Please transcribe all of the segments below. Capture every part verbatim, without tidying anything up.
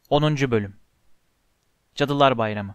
onuncu Bölüm Cadılar Bayramı.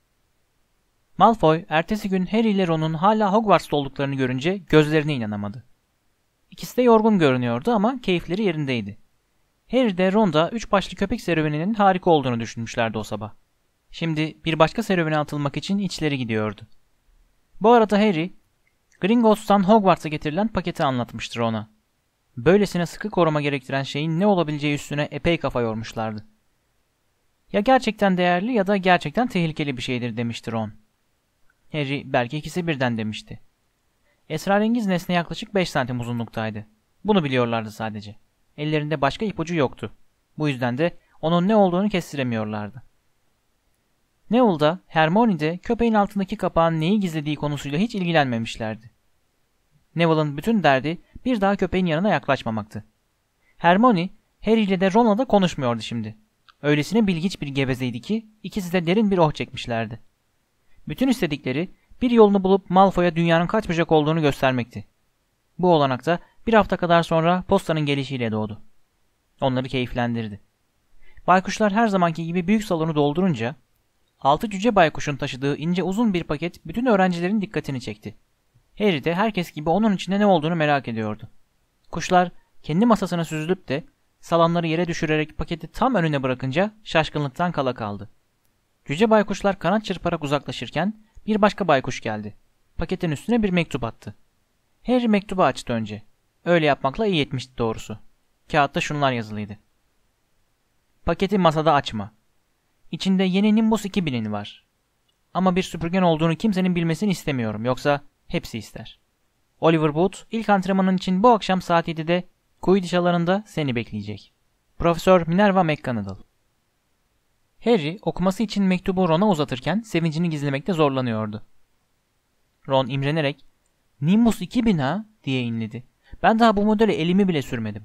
Malfoy, ertesi gün Harry ile Ron'un hala Hogwarts'ta olduklarını görünce gözlerine inanamadı. İkisi de yorgun görünüyordu ama keyifleri yerindeydi. Harry de Ron da üç başlı köpek serüveninin harika olduğunu düşünmüşlerdi o sabah. Şimdi bir başka serüvene atılmak için içleri gidiyordu. Bu arada Harry, Gringotts'tan Hogwarts'a getirilen paketi anlatmıştı Ron'a. Böylesine sıkı koruma gerektiren şeyin ne olabileceği üstüne epey kafa yormuşlardı. Ya gerçekten değerli ya da gerçekten tehlikeli bir şeydir demişti Ron. Harry belki ikisi birden demişti. Esrarengiz nesne yaklaşık beş santim uzunluktaydı. Bunu biliyorlardı sadece. Ellerinde başka ipucu yoktu. Bu yüzden de onun ne olduğunu kestiremiyorlardı. Neville da Hermione de köpeğin altındaki kapağın neyi gizlediği konusuyla hiç ilgilenmemişlerdi. Neville'ın bütün derdi bir daha köpeğin yanına yaklaşmamaktı. Hermione, Harry ile de Ron'la da konuşmuyordu şimdi. Öylesine bilgiç bir gevezeydi ki ikisi de derin bir oh çekmişlerdi. Bütün istedikleri bir yolunu bulup Malfoy'a dünyanın kaç bucak olduğunu göstermekti. Bu olanak da bir hafta kadar sonra postanın gelişiyle doğdu. Onları keyiflendirdi. Baykuşlar her zamanki gibi büyük salonu doldurunca altı cüce baykuşun taşıdığı ince uzun bir paket bütün öğrencilerin dikkatini çekti. Harry de herkes gibi onun içinde ne olduğunu merak ediyordu. Kuşlar kendi masasına süzülüp de salamları yere düşürerek paketi tam önüne bırakınca şaşkınlıktan kala kaldı. Cüce baykuşlar kanat çırparak uzaklaşırken bir başka baykuş geldi. Paketin üstüne bir mektup attı. Harry mektubu açtı önce. Öyle yapmakla iyi etmişti doğrusu. Kağıtta şunlar yazılıydı. Paketi masada açma. İçinde yeni Nimbus iki binin var. Ama bir süpürgen olduğunu kimsenin bilmesini istemiyorum. Yoksa hepsi ister. Oliver Booth ilk antrenmanın için bu akşam saat yedide Quidditch alanında seni bekleyecek. Profesör Minerva McGonagall. Harry okuması için mektubu Ron'a uzatırken sevincini gizlemekte zorlanıyordu. Ron imrenerek "Nimbus iki bin ha?" diye inledi. "Ben daha bu modele elimi bile sürmedim."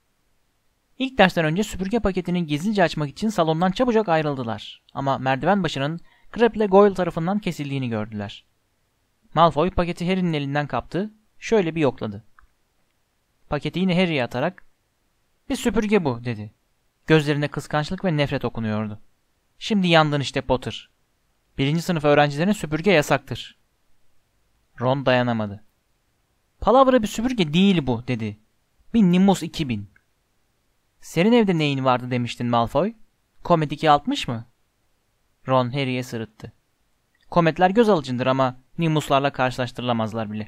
İlk dersten önce süpürge paketini gizlice açmak için salondan çabucak ayrıldılar. Ama merdiven başının Crabbe ile Goyle tarafından kesildiğini gördüler. Malfoy paketi Harry'nin elinden kaptı, şöyle bir yokladı. Paketi yine Harry'ye atarak "Bir süpürge bu," dedi. Gözlerinde kıskançlık ve nefret okunuyordu. "Şimdi yandın işte Potter. Birinci sınıf öğrencilerine süpürge yasaktır." Ron dayanamadı. "Palavra bir süpürge değil bu," dedi. "Bir Nimbus iki bin. "Senin evde neyin vardı demiştin Malfoy? Comet iki altmış mı?" Ron Harry'ye sırıttı. "Kometler göz alıcındır ama Nimbuslarla karşılaştırılamazlar bile."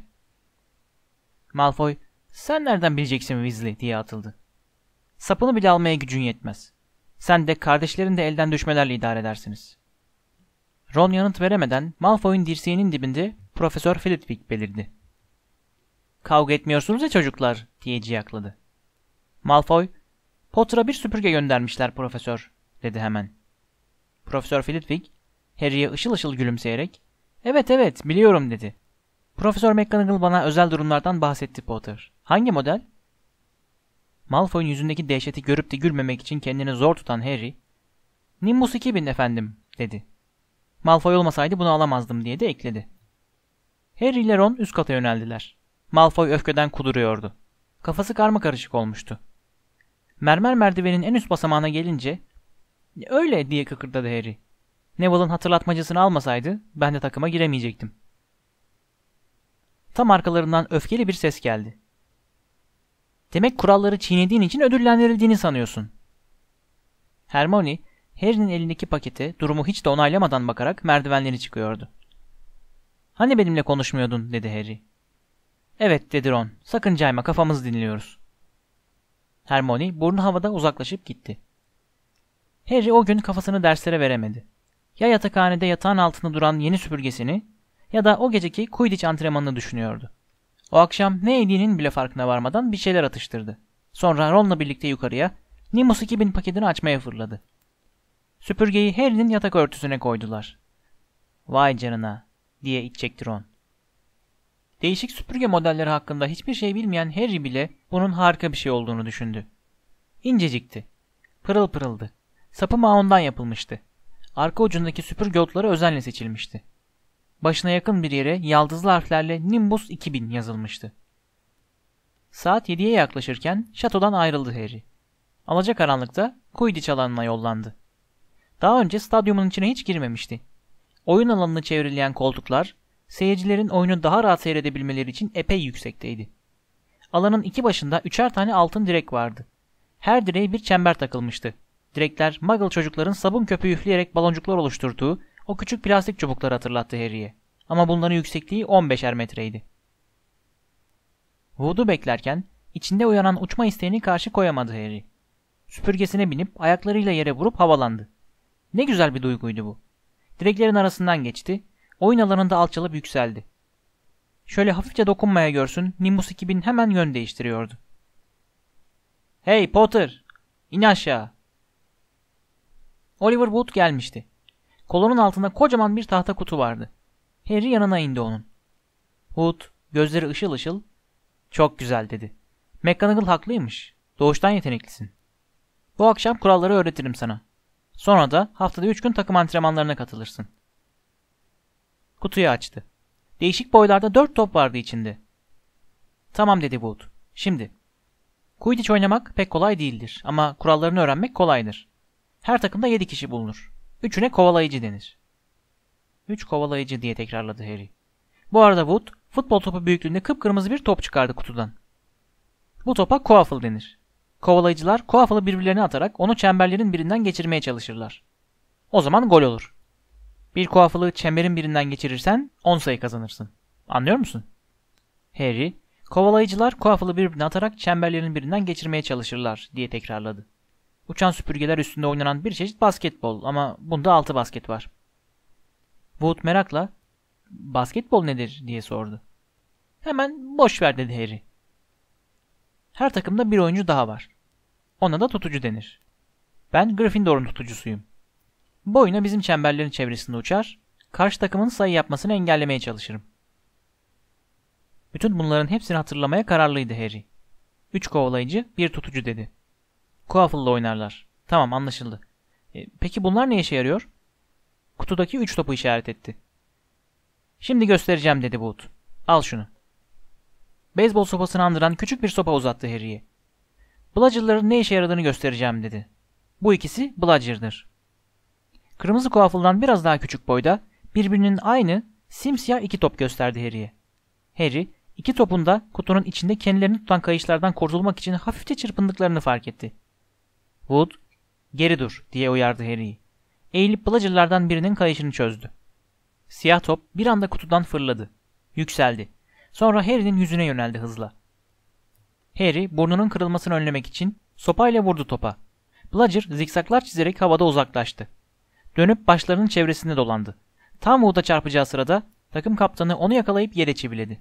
Malfoy, "Sen nereden bileceksin Weasley?" diye atıldı. "Sapını bile almaya gücün yetmez. Sen de kardeşlerin de elden düşmelerle idare edersiniz." Ron yanıt veremeden Malfoy'un dirseğinin dibinde Profesör Flitwick belirdi. "Kavga etmiyorsunuz ya çocuklar," diye ciyakladı. Malfoy, "Potter'a bir süpürge göndermişler profesör," dedi hemen. Profesör Flitwick, Harry'ye ışıl ışıl gülümseyerek "Evet evet biliyorum," dedi. "Profesör McGonagall bana özel durumlardan bahsetti Potter. Hangi model?" Malfoy'un yüzündeki dehşeti görüp de gülmemek için kendini zor tutan Harry, "Nimbus iki bin efendim," dedi. "Malfoy olmasaydı bunu alamazdım," diye de ekledi. Harry ile Ron üst kata yöneldiler. Malfoy öfkeden kuduruyordu. Kafası karmakarışık olmuştu. Mermer merdivenin en üst basamağına gelince "Öyle," diye kıkırdadı Harry. "Neville'ın hatırlatmacısını almasaydı ben de takıma giremeyecektim." Tam arkalarından öfkeli bir ses geldi. "Demek kuralları çiğnediğin için ödüllendirildiğini sanıyorsun." Hermione, Harry'nin elindeki pakete durumu hiç de onaylamadan bakarak merdivenleri çıkıyordu. "Hani benimle konuşmuyordun?" dedi Harry. "Evet," dedi Ron. "Sakın cayma, kafamızı dinliyoruz." Hermione burnu havada uzaklaşıp gitti. Harry o gün kafasını derslere veremedi. Ya yatakhanede yatağın altında duran yeni süpürgesini ya da o geceki Quidditch antrenmanını düşünüyordu. O akşam ne yediğinin bile farkına varmadan bir şeyler atıştırdı. Sonra Ron'la birlikte yukarıya Nimbus iki bin paketini açmaya fırladı. Süpürgeyi Harry'nin yatak örtüsüne koydular. "Vay canına," diye iç çekti Ron. Değişik süpürge modelleri hakkında hiçbir şey bilmeyen Harry bile bunun harika bir şey olduğunu düşündü. İncecikti. Pırıl pırıldı. Sapı maundan yapılmıştı. Arka ucundaki süpürge otları özenle seçilmişti. Başına yakın bir yere yaldızlı harflerle Nimbus iki bin yazılmıştı. Saat yediye yaklaşırken şatodan ayrıldı Harry. Alacakaranlıkta Quidditch alanına yollandı. Daha önce stadyumun içine hiç girmemişti. Oyun alanını çevreleyen koltuklar, seyircilerin oyunu daha rahat seyredebilmeleri için epey yüksekteydi. Alanın iki başında üçer tane altın direk vardı. Her direğe bir çember takılmıştı. Direkler Muggle çocukların sabun köpüğü üfleyerek baloncuklar oluşturduğu o küçük plastik çubukları hatırlattı Harry'ye. Ama bunların yüksekliği on beşer metreydi. Wood'u beklerken içinde uyanan uçma isteğini karşı koyamadı Harry. Süpürgesine binip ayaklarıyla yere vurup havalandı. Ne güzel bir duyguydu bu. Direklerin arasından geçti, oyun alanında alçalıp yükseldi. Şöyle hafifçe dokunmaya görsün, Nimbus iki bin hemen yön değiştiriyordu. "Hey Potter! İn aşağı!" Oliver Wood gelmişti. Kolunun altında kocaman bir tahta kutu vardı. Harry yanına indi onun. Wood, gözleri ışıl ışıl, "Çok güzel," dedi. "McGonagall haklıymış. Doğuştan yeteneklisin. Bu akşam kuralları öğretirim sana. Sonra da haftada üç gün takım antrenmanlarına katılırsın." Kutuyu açtı. Değişik boylarda dört top vardı içinde. "Tamam," dedi Wood. "Şimdi. Quidditch oynamak pek kolay değildir ama kurallarını öğrenmek kolaydır. Her takımda yedi kişi bulunur. Üçüne kovalayıcı denir." Üç kovalayıcı diye tekrarladı Harry. Bu arada Wood, futbol topu büyüklüğünde kıpkırmızı bir top çıkardı kutudan. Bu topa Quaffle denir. Kovalayıcılar Quaffle'ı birbirlerine atarak onu çemberlerin birinden geçirmeye çalışırlar. O zaman gol olur. Bir Quaffle'ı çemberin birinden geçirirsen on sayı kazanırsın. Anlıyor musun? Harry, "Kovalayıcılar Quaffle'ı birbirine atarak çemberlerin birinden geçirmeye çalışırlar," diye tekrarladı. Uçan süpürgeler üstünde oynanan bir çeşit basketbol ama bunda altı basket var. Wood merakla, "Basketbol nedir?" diye sordu. "Hemen boş ver," dedi Harry. "Her takımda bir oyuncu daha var. Ona da tutucu denir. Ben Gryffindor'un tutucusuyum. Bu oyuna bizim çemberlerin çevresinde uçar, karşı takımın sayı yapmasını engellemeye çalışırım." Bütün bunların hepsini hatırlamaya kararlıydı Harry. Üç kovalayıcı, bir tutucu dedi. Quaffle'la oynarlar. Tamam, anlaşıldı. E, peki bunlar ne işe yarıyor? Kutudaki üç topu işaret etti. "Şimdi göstereceğim," dedi Wood. "Al şunu." Beyzbol sopasını andıran küçük bir sopa uzattı Harry'ye. "Bludger'ların ne işe yaradığını göstereceğim," dedi. "Bu ikisi Bludger'dır." Kırmızı Quaffle'dan biraz daha küçük boyda, birbirinin aynı simsiyah iki top gösterdi Harry'ye. Harry, iki topun da kutunun içinde kendilerini tutan kayışlardan kurtulmak için hafifçe çırpındıklarını fark etti. Wood, "Geri dur," diye uyardı Harry'yi. Eğilip Bludger'lardan birinin kayışını çözdü. Siyah top bir anda kutudan fırladı. Yükseldi. Sonra Harry'nin yüzüne yöneldi hızla. Harry, burnunun kırılmasını önlemek için sopayla vurdu topa. Bludger zikzaklar çizerek havada uzaklaştı. Dönüp başlarının çevresinde dolandı. Tam Wood'a çarpacağı sırada takım kaptanı onu yakalayıp yere çiviledi.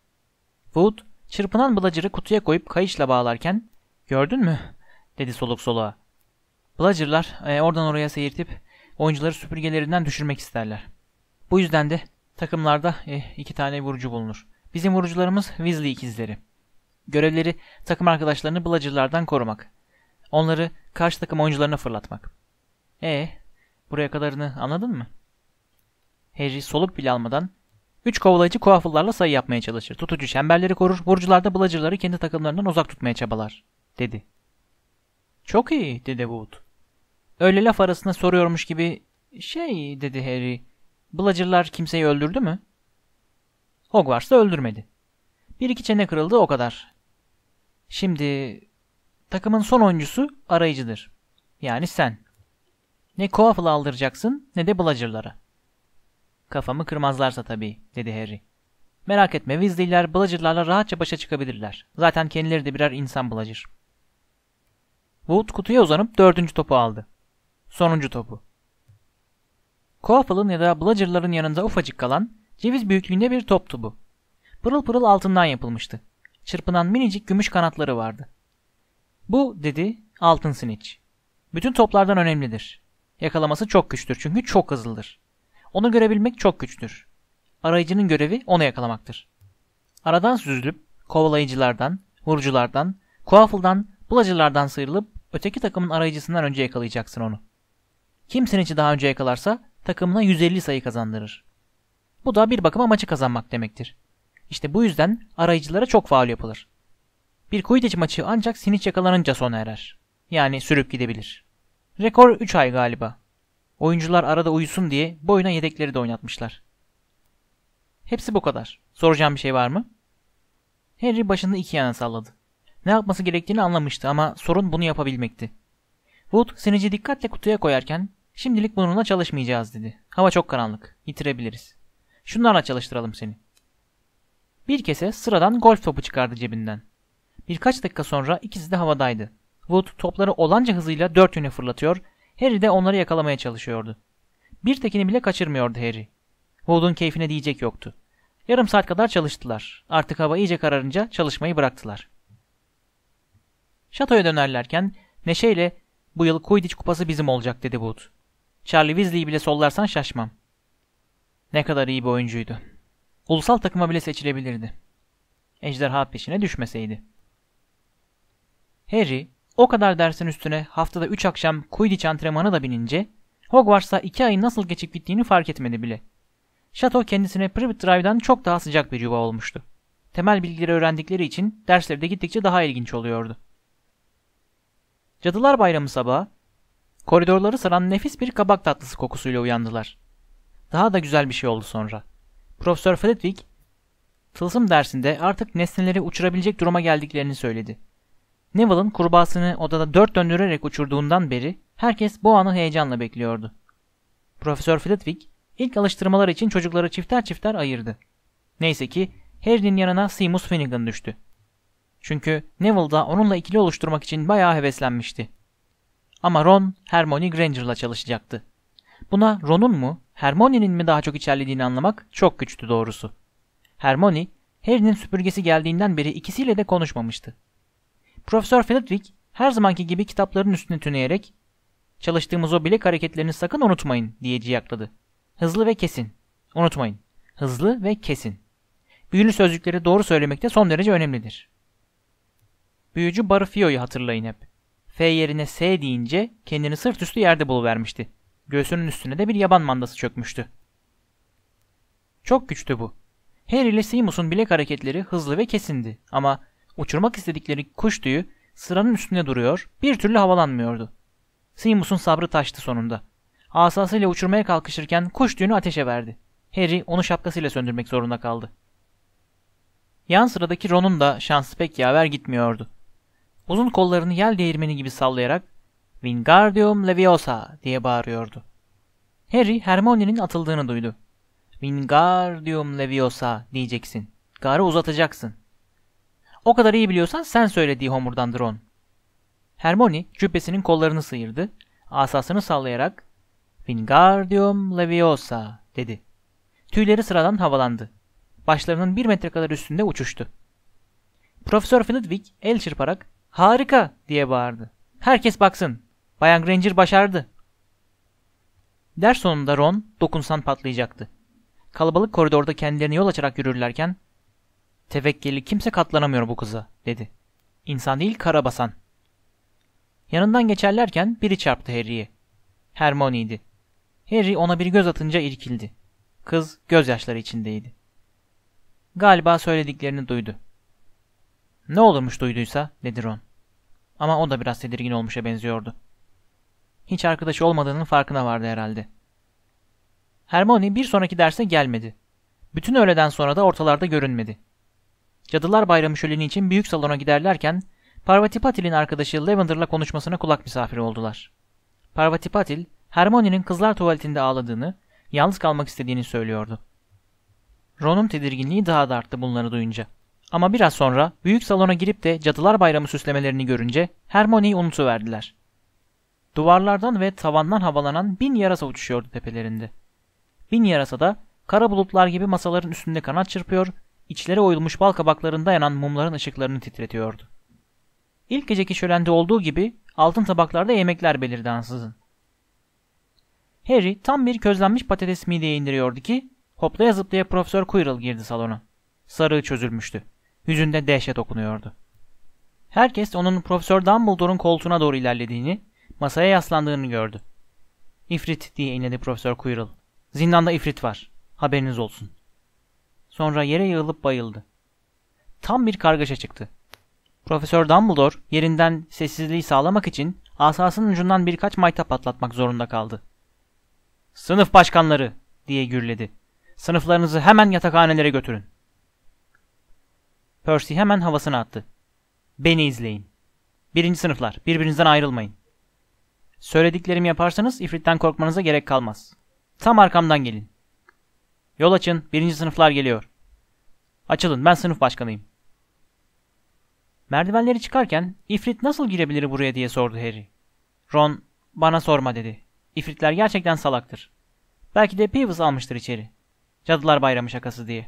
Wood, çırpınan Bludger'ı kutuya koyup kayışla bağlarken, "Gördün mü?" dedi soluk soluğa. Bludger'lar e, oradan oraya seyirtip oyuncuları süpürgelerinden düşürmek isterler. Bu yüzden de takımlarda e, iki tane vurucu bulunur. Bizim vurucularımız Weasley ikizleri. Görevleri takım arkadaşlarını Bludger'lardan korumak. Onları karşı takım oyuncularına fırlatmak. E, buraya kadarını anladın mı? Harry soluk bile almadan, "Üç kovalayıcı Quaffle'larla sayı yapmaya çalışır. Tutucu çemberleri korur, vurucular da Bludger'ları kendi takımlarından uzak tutmaya çabalar," dedi. "Çok iyi," dedi Wood. Öyle laf arasında soruyormuş gibi, "Şey," dedi Harry, "Bludger'lar kimseyi öldürdü mü?" "Hogwarts'ta öldürmedi. Bir iki çene kırıldı, o kadar. Şimdi takımın son oyuncusu arayıcıdır. Yani sen. Ne Quaffle'ı aldıracaksın ne de Bludger'lara." "Kafamı kırmazlarsa tabii," dedi Harry. "Merak etme, Weasley'ler Bludger'larla rahatça başa çıkabilirler. Zaten kendileri de birer insan Bludger." Wood kutuya uzanıp dördüncü topu aldı. Sonuncu topu. Quaffle'ın ya da Bludger'ların yanında ufacık kalan, ceviz büyüklüğünde bir toptu bu. Pırıl pırıl altından yapılmıştı. Çırpınan minicik gümüş kanatları vardı. "Bu," dedi, "altın Snitch. Bütün toplardan önemlidir. Yakalaması çok güçtür çünkü çok hızlıdır. Onu görebilmek çok güçtür. Arayıcının görevi onu yakalamaktır. Aradan süzülüp kovalayıcılardan, vuruculardan, Quaffle'dan, Bludger'lardan sıyrılıp öteki takımın arayıcısından önce yakalayacaksın onu. Kim Snitch'i daha önce yakalarsa takımına yüz elli sayı kazandırır. Bu da bir bakıma maçı kazanmak demektir. İşte bu yüzden arayıcılara çok faul yapılır. Bir Quidditch maçı ancak Snitch yakalanınca sona erer. Yani sürüp gidebilir. Rekor üç ay galiba. Oyuncular arada uyusun diye boyuna yedekleri de oynatmışlar. Hepsi bu kadar. Soracağım bir şey var mı? Harry başını iki yana salladı. Ne yapması gerektiğini anlamıştı ama sorun bunu yapabilmekti. Wood sinici dikkatle kutuya koyarken şimdilik bununla çalışmayacağız dedi. Hava çok karanlık. Yitirebiliriz. Şunlarla çalıştıralım seni. Bir kese sıradan golf topu çıkardı cebinden. Birkaç dakika sonra ikisi de havadaydı. Wood topları olanca hızıyla dört yöne fırlatıyor, Harry de onları yakalamaya çalışıyordu. Bir tekini bile kaçırmıyordu Harry. Wood'un keyfine diyecek yoktu. Yarım saat kadar çalıştılar. Artık hava iyice kararınca çalışmayı bıraktılar. Şatoya dönerlerken neşeyle "Bu yıl Quidditch kupası bizim olacak" dedi Wood. "Charlie Weasley'i bile sollarsan şaşmam." Ne kadar iyi bir oyuncuydu. Ulusal takıma bile seçilebilirdi. Ejderha peşine düşmeseydi. Harry o kadar dersin üstüne haftada üç akşam Quidditch antrenmanı da binince Hogwarts'ta iki ayın nasıl geçip gittiğini fark etmedi bile. Şato kendisine Privet Drive'dan çok daha sıcak bir yuva olmuştu. Temel bilgileri öğrendikleri için dersleri de gittikçe daha ilginç oluyordu. Cadılar Bayramı sabahı koridorları saran nefis bir kabak tatlısı kokusuyla uyandılar. Daha da güzel bir şey oldu sonra. Profesör Flitwick tılsım dersinde artık nesneleri uçurabilecek duruma geldiklerini söyledi. Neville'ın kurbağasını odada dört döndürerek uçurduğundan beri herkes bu anı heyecanla bekliyordu. Profesör Flitwick ilk alıştırmalar için çocukları çifter çifter ayırdı. Neyse ki Harry'nin yanına Seamus Finnegan düştü. Çünkü Neville da onunla ikili oluşturmak için bayağı heveslenmişti. Ama Ron, Hermione Granger'la çalışacaktı. Buna Ron'un mu, Hermione'nin mi daha çok içerlediğini anlamak çok güçtü doğrusu. Hermione, Harry'nin süpürgesi geldiğinden beri ikisiyle de konuşmamıştı. Profesör Flitwick her zamanki gibi kitapların üstüne tüneyerek "Çalıştığımız o bilek hareketlerini sakın unutmayın" diye ciyakladı. Hızlı ve kesin. Unutmayın. Hızlı ve kesin. Büyülü sözcükleri doğru söylemek de son derece önemlidir. Büyücü Barufio'yu hatırlayın hep. F yerine S deyince kendini sırt üstü yerde buluvermişti. Göğsünün üstüne de bir yaban mandası çökmüştü. Çok güçtü bu. Harry ile Seamus'un bilek hareketleri hızlı ve kesindi ama uçurmak istedikleri kuş tüyü sıranın üstünde duruyor, bir türlü havalanmıyordu. Seamus'un sabrı taştı sonunda. Asasıyla uçurmaya kalkışırken kuş tüyünü ateşe verdi. Harry onu şapkasıyla söndürmek zorunda kaldı. Yan sıradaki Ron'un da şansı pek yaver gitmiyordu. Uzun kollarını yel değirmeni gibi sallayarak "Wingardium Leviosa" diye bağırıyordu. Harry Hermione'nin atıldığını duydu. "Wingardium Leviosa" diyeceksin. Garı uzatacaksın. "O kadar iyi biliyorsan sen söyle" diye homurdandı Ron. Hermione cübbesinin kollarını sıyırdı. Asasını sallayarak "Wingardium Leviosa" dedi. Tüyleri sıradan havalandı. Başlarının bir metre kadar üstünde uçuştu. Profesör Flitwick el çırparak "Harika" diye bağırdı. "Herkes baksın. Bayan Granger başardı." Ders sonunda Ron dokunsan patlayacaktı. Kalabalık koridorda kendilerine yol açarak yürürlerken "Tevekkeli kimse katlanamıyor bu kıza" dedi. "İnsan değil, karabasan." Yanından geçerlerken biri çarptı Harry'ye. Hermione'ydi. Harry ona bir göz atınca irkildi. Kız gözyaşları içindeydi. Galiba söylediklerini duydu. "Ne olurmuş duyduysa" dedi Ron. Ama o da biraz tedirgin olmuşa benziyordu. Hiç arkadaşı olmadığının farkına vardı herhalde. Hermione bir sonraki derse gelmedi. Bütün öğleden sonra da ortalarda görünmedi. Cadılar Bayramı şöleni için büyük salona giderlerken Parvati Patil'in arkadaşı Lavender'la konuşmasına kulak misafiri oldular. Parvati Patil, Hermione'nin kızlar tuvaletinde ağladığını, yalnız kalmak istediğini söylüyordu. Ron'un tedirginliği daha da arttı bunları duyunca. Ama biraz sonra büyük salona girip de Cadılar Bayramı süslemelerini görünce Hermione'yi unutuverdiler. Duvarlardan ve tavandan havalanan bin yarasa uçuşuyordu tepelerinde. Bin yarasa da kara bulutlar gibi masaların üstünde kanat çırpıyor, içleri oyulmuş bal kabaklarında yanan mumların ışıklarını titretiyordu. İlk geceki şölende olduğu gibi altın tabaklarda yemekler belirdi ansızın. Harry tam bir közlenmiş patates mideye indiriyordu ki hoplaya zıplaya Profesör Quirrell girdi salona. Sarığı çözülmüştü. Yüzünde dehşet okunuyordu. Herkes onun Profesör Dumbledore'un koltuğuna doğru ilerlediğini, masaya yaslandığını gördü. "İfrit" diye inledi Profesör Quirrell. "Zindanda ifrit var. Haberiniz olsun." Sonra yere yığılıp bayıldı. Tam bir kargaşa çıktı. Profesör Dumbledore yerinden sessizliği sağlamak için asasının ucundan birkaç maytap patlatmak zorunda kaldı. "Sınıf başkanları!" diye gürledi. "Sınıflarınızı hemen yatakhanelere götürün." Percy hemen havasını attı. "Beni izleyin. Birinci sınıflar, birbirinizden ayrılmayın. Söylediklerimi yaparsanız ifritten korkmanıza gerek kalmaz. Tam arkamdan gelin. Yol açın, birinci sınıflar geliyor. Açılın, ben sınıf başkanıyım." Merdivenleri çıkarken ifrit nasıl girebilir buraya diye sordu Harry. Ron, "Bana sorma," dedi. "İfritler gerçekten salaktır. Belki de Peeves almıştır içeri. Cadılar Bayramı şakası diye."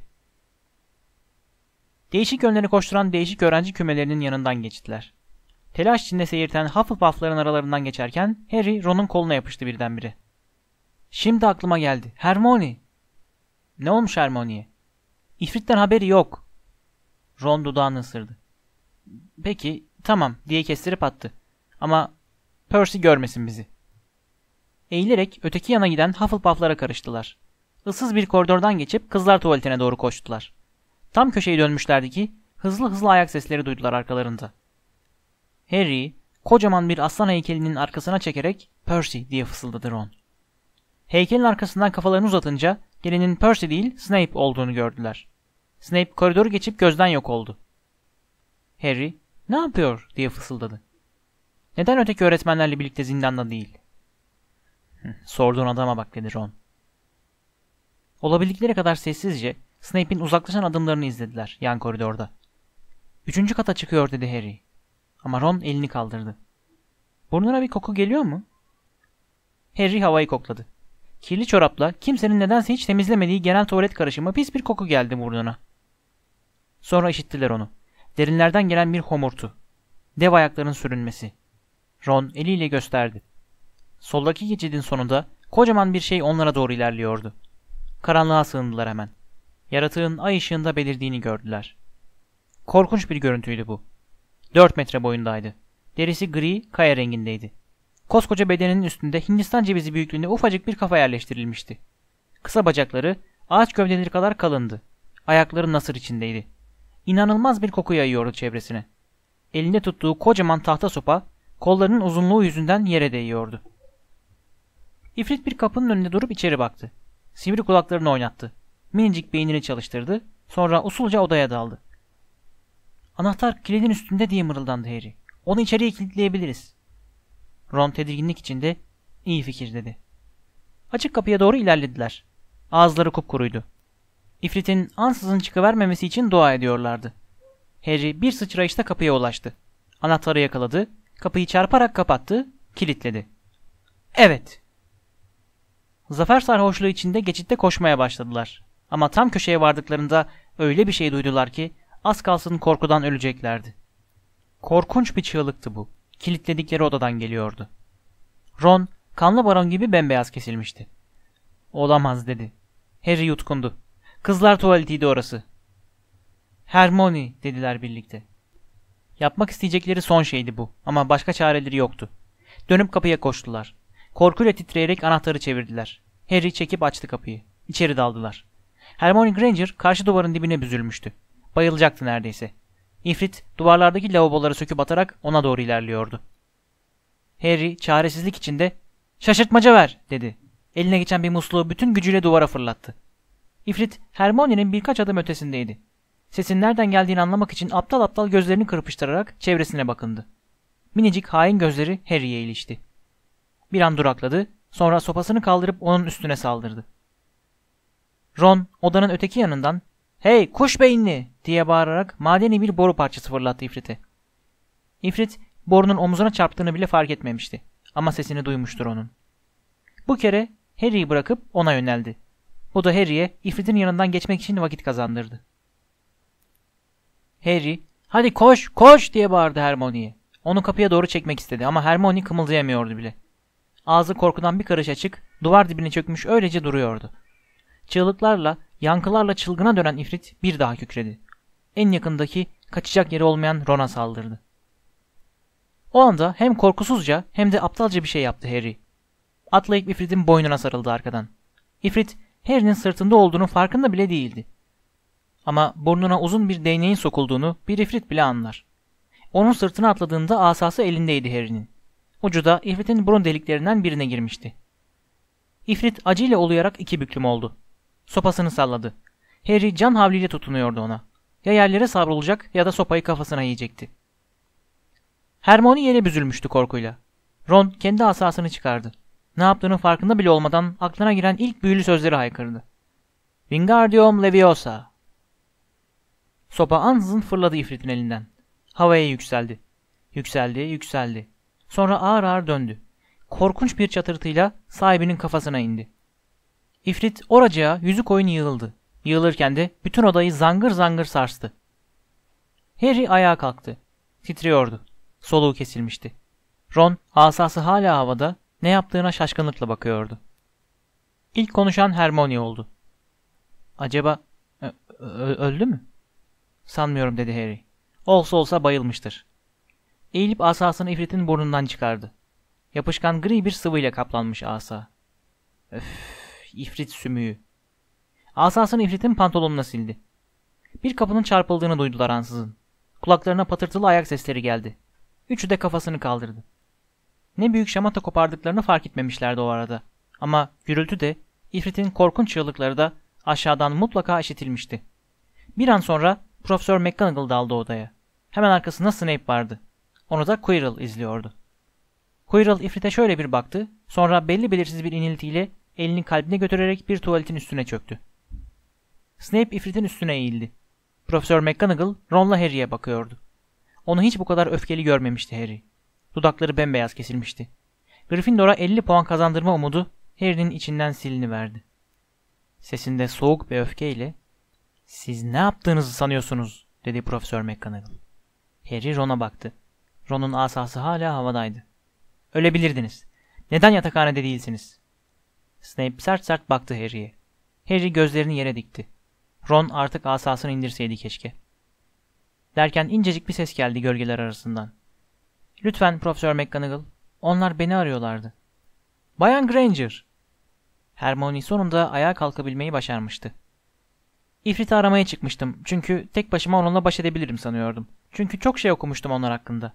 Değişik yönleri koşturan değişik öğrenci kümelerinin yanından geçtiler. Telaş içinde seyirten Hufflepuff'ların aralarından geçerken Harry Ron'un koluna yapıştı birdenbire. "Şimdi aklıma geldi. Hermione." "Ne olmuş Hermione'ye?" "İfritten haberi yok." Ron dudağını ısırdı. "Peki, tamam," diye kestirip attı. "Ama Percy görmesin bizi." Eğilerek öteki yana giden Hufflepuff'lara karıştılar. Issız bir koridordan geçip kızlar tuvaletine doğru koştular. Tam köşeyi dönmüşlerdi ki hızlı hızlı ayak sesleri duydular arkalarında. Harry kocaman bir aslan heykelinin arkasına çekerek "Percy," diye fısıldadı Ron. Heykelin arkasından kafalarını uzatınca gelenin Percy değil Snape olduğunu gördüler. Snape koridoru geçip gözden yok oldu. Harry, "Ne yapıyor?" diye fısıldadı. "Neden öteki öğretmenlerle birlikte zindanda değil?" "Sorduğun adama bak," dedi Ron. Olabildikleri kadar sessizce Snape'in uzaklaşan adımlarını izlediler yan koridorda. "Üçüncü kata çıkıyor," dedi Harry. Ama Ron elini kaldırdı. "Burnuna bir koku geliyor mu?" Harry havayı kokladı. Kirli çorapla kimsenin nedense hiç temizlemediği genel tuvalet karışımı pis bir koku geldi burnuna. Sonra işittiler onu. Derinlerden gelen bir homurtu. Dev ayakların sürünmesi. Ron eliyle gösterdi. Soldaki geçidin sonunda kocaman bir şey onlara doğru ilerliyordu. Karanlığa sığındılar hemen. Yaratığın ay ışığında belirdiğini gördüler. Korkunç bir görüntüydü bu. Dört metre boyundaydı. Derisi gri, kaya rengindeydi. Koskoca bedeninin üstünde Hindistan cevizi büyüklüğünde ufacık bir kafa yerleştirilmişti. Kısa bacakları ağaç gövdeleri kadar kalındı. Ayakları nasır içindeydi. İnanılmaz bir koku yayıyordu çevresine. Elinde tuttuğu kocaman tahta sopa kollarının uzunluğu yüzünden yere değiyordu. İfrit bir kapının önünde durup içeri baktı. Sivri kulaklarını oynattı. Minicik beynini çalıştırdı. Sonra usulca odaya daldı. "Anahtar kilidin üstünde," diye mırıldandı Harry. "Onu içeriye kilitleyebiliriz." Ron tedirginlik içinde "İyi fikir," dedi. Açık kapıya doğru ilerlediler. Ağızları kupkuruydu. İfrit'in ansızın çıkıvermemesi için dua ediyorlardı. Harry bir sıçrayışta kapıya ulaştı. Anahtarı yakaladı, kapıyı çarparak kapattı, kilitledi. Evet. Zafer sarhoşluğu içinde geçitte koşmaya başladılar. Ama tam köşeye vardıklarında öyle bir şey duydular ki az kalsın korkudan öleceklerdi. Korkunç bir çığlıktı bu. Kilitledikleri odadan geliyordu. Ron, kanlı baron gibi bembeyaz kesilmişti. "Olamaz," dedi. Harry yutkundu. Kızlar tuvaletiydi orası. "Hermione," dediler birlikte. Yapmak isteyecekleri son şeydi bu ama başka çareleri yoktu. Dönüp kapıya koştular. Korkuyla titreyerek anahtarı çevirdiler. Harry çekip açtı kapıyı. İçeri daldılar. Hermione Granger karşı duvarın dibine büzülmüştü. Bayılacaktı neredeyse. İfrit duvarlardaki lavaboları söküp atarak ona doğru ilerliyordu. Harry çaresizlik içinde "Şaşırtmaca ver," dedi. Eline geçen bir musluğu bütün gücüyle duvara fırlattı. İfrit Hermione'nin birkaç adım ötesindeydi. Sesin nereden geldiğini anlamak için aptal aptal gözlerini kırpıştırarak çevresine bakındı. Minicik hain gözleri Harry'ye ilişti. Bir an durakladı, sonra sopasını kaldırıp onun üstüne saldırdı. Ron odanın öteki yanından "Hey kuş beyinli!" diye bağırarak madeni bir boru parçası fırlattı İfrit'e. İfrit borunun omuzuna çarptığını bile fark etmemişti ama sesini duymuştur onun. Bu kere Harry'i bırakıp ona yöneldi. Bu da Harry'e İfrit'in yanından geçmek için vakit kazandırdı. Harry, "Hadi koş, koş!" diye bağırdı Hermione'ye. Onu kapıya doğru çekmek istedi ama Hermione kımıldayamıyordu bile. Ağzı korkudan bir karış açık, duvar dibine çökmüş öylece duruyordu. Çığlıklarla, yankılarla çılgına dönen İfrit bir daha kükredi. En yakındaki, kaçacak yeri olmayan Ron'a saldırdı. O anda hem korkusuzca hem de aptalca bir şey yaptı Harry. Atlayıp İfrit'in boynuna sarıldı arkadan. İfrit, Harry'nin sırtında olduğunu farkında bile değildi. Ama burnuna uzun bir değneğin sokulduğunu bir İfrit bile anlar. Onun sırtına atladığında asası elindeydi Harry'nin. Ucu da İfrit'in burun deliklerinden birine girmişti. İfrit acıyla uluyarak iki büklüm oldu. Sopasını salladı. Harry can havliyle tutunuyordu ona. Ya yerlere savrulacak ya da sopayı kafasına yiyecekti. Hermione yere büzülmüştü korkuyla. Ron kendi asasını çıkardı. Ne yaptığının farkında bile olmadan aklına giren ilk büyülü sözleri haykırdı. Wingardium Leviosa. Sopa ansızın fırladı İfrit'in elinden. Havaya yükseldi. Yükseldi, yükseldi. Sonra ağır ağır döndü. Korkunç bir çatırtıyla sahibinin kafasına indi. İfrit oracığa yüzü koyun yığıldı. Yığılırken de bütün odayı zangır zangır sarstı. Harry ayağa kalktı. Titriyordu. Soluğu kesilmişti. Ron asası hala havada, ne yaptığına şaşkınlıkla bakıyordu. İlk konuşan Hermione oldu. Acaba öldü mü? Sanmıyorum dedi Harry. Olsa olsa bayılmıştır. Eğilip asasını İfrit'in burnundan çıkardı. Yapışkan gri bir sıvıyla kaplanmış asa. Öf, İfrit sümüğü. Asasını İfrit'in pantolonuna sildi. Bir kapının çarpıldığını duydular ansızın. Kulaklarına patırtılı ayak sesleri geldi. Üçü de kafasını kaldırdı. Ne büyük şamata kopardıklarını fark etmemişlerdi o arada. Ama gürültü de, İfrit'in korkunç çığlıkları da aşağıdan mutlaka işitilmişti. Bir an sonra Profesör McGonagall daldı odaya. Hemen arkasında Snape vardı. Onu da Quirrell izliyordu. Quirrell İfrit'e şöyle bir baktı, sonra belli belirsiz bir iniltiyle elini kalbine götürerek bir tuvaletin üstüne çöktü. Snape İfrit'in üstüne eğildi. Profesör McGonagall Ron'la Harry'e bakıyordu. Onu hiç bu kadar öfkeli görmemişti Harry. Dudakları bembeyaz kesilmişti. Gryffindor'a elli puan kazandırma umudu Harry'nin içinden siliniverdi. Sesinde soğuk bir öfkeyle "Siz ne yaptığınızı sanıyorsunuz?" dedi Profesör McGonagall. Harry Ron'a baktı. Ron'un asası hala havadaydı. "Ölebilirdiniz. Neden yatakhanede değilsiniz?" Snape sert sert baktı Harry'ye. Harry gözlerini yere dikti. Ron artık asasını indirseydi keşke. Derken incecik bir ses geldi gölgeler arasından. "Lütfen Profesör McGonagall, onlar beni arıyorlardı." "Bayan Granger!" Hermione sonunda ayağa kalkabilmeyi başarmıştı. "İfrit'i aramaya çıkmıştım çünkü tek başıma onunla baş edebilirim sanıyordum. Çünkü çok şey okumuştum onlar hakkında."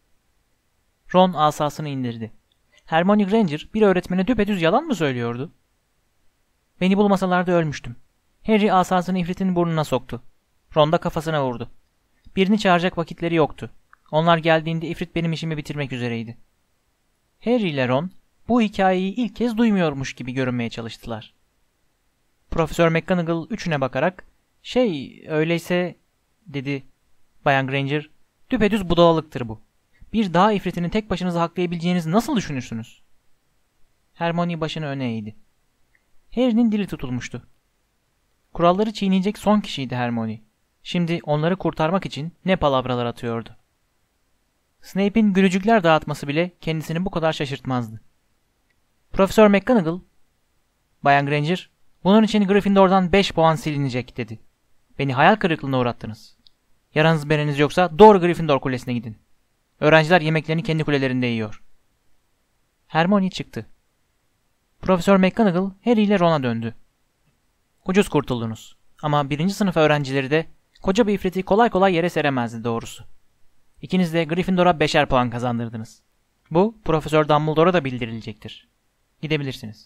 Ron asasını indirdi. Hermione Granger bir öğretmene düpedüz yalan mı söylüyordu? "Beni bulmasalardı ölmüştüm." Harry asasını İfrit'in burnuna soktu. Ron da kafasına vurdu. Birini çağıracak vakitleri yoktu. Onlar geldiğinde İfrit benim işimi bitirmek üzereydi. Harry ile Ron bu hikayeyi ilk kez duymuyormuş gibi görünmeye çalıştılar. Profesör McGonagall üçüne bakarak "Şey, öyleyse," dedi. "Bayan Granger, düpedüz budalalıktır bu. Bir dağ ifritini tek başınıza haklayabileceğinizi nasıl düşünürsünüz?" Hermione başını öne eğdi. Harry'nin dili tutulmuştu. Kuralları çiğneyecek son kişiydi Hermione. Şimdi onları kurtarmak için ne palavralar atıyordu. Snape'in gülücükler dağıtması bile kendisini bu kadar şaşırtmazdı. Profesör McGonagall, "Bayan Granger, bunun için Gryffindor'dan beş puan silinecek," dedi. "Beni hayal kırıklığına uğrattınız. Yaranız bereniz yoksa doğru Gryffindor kulesine gidin. Öğrenciler yemeklerini kendi kulelerinde yiyor." Hermione çıktı. Profesör McGonagall Harry ile Ron'a döndü. "Ucuz kurtuldunuz. Ama birinci sınıf öğrencileri de koca bir ifriti kolay kolay yere seremezdi doğrusu. İkiniz de Gryffindor'a beşer puan kazandırdınız. Bu Profesör Dumbledore'a da bildirilecektir. Gidebilirsiniz."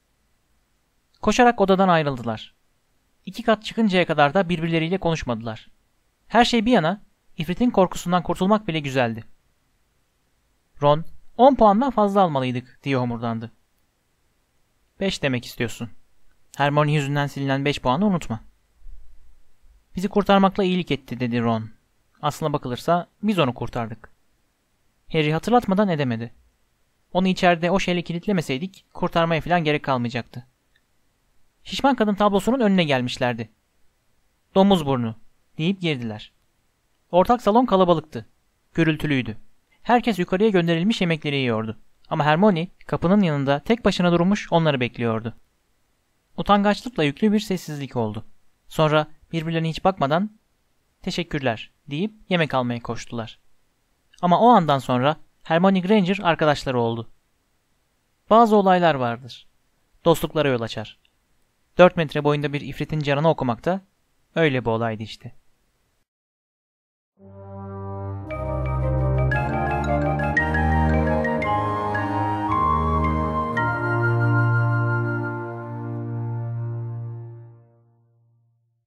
Koşarak odadan ayrıldılar. İki kat çıkıncaya kadar da birbirleriyle konuşmadılar. Her şey bir yana, ifritin korkusundan kurtulmak bile güzeldi. Ron, on puandan fazla almalıydık diye homurdandı. Beş demek istiyorsun. Hermione yüzünden silinen beş puanı unutma. Bizi kurtarmakla iyilik etti dedi Ron. Aslına bakılırsa biz onu kurtardık. Harry hatırlatmadan edemedi. Onu içeride o şeyle kilitlemeseydik kurtarmaya falan gerek kalmayacaktı. Şişman kadın tablosunun önüne gelmişlerdi. "Domuz burnu," deyip girdiler. Ortak salon kalabalıktı. Gürültülüydü. Herkes yukarıya gönderilmiş yemekleri yiyordu. Ama Hermione kapının yanında tek başına durmuş onları bekliyordu. Utangaçlıkla yüklü bir sessizlik oldu. Sonra birbirlerine hiç bakmadan "Teşekkürler," deyip yemek almaya koştular. Ama o andan sonra Hermione Granger arkadaşları oldu. Bazı olaylar vardır. Dostluklara yol açar. Dört metre boyunda bir ifritin canını okumak da öyle bir olaydı işte.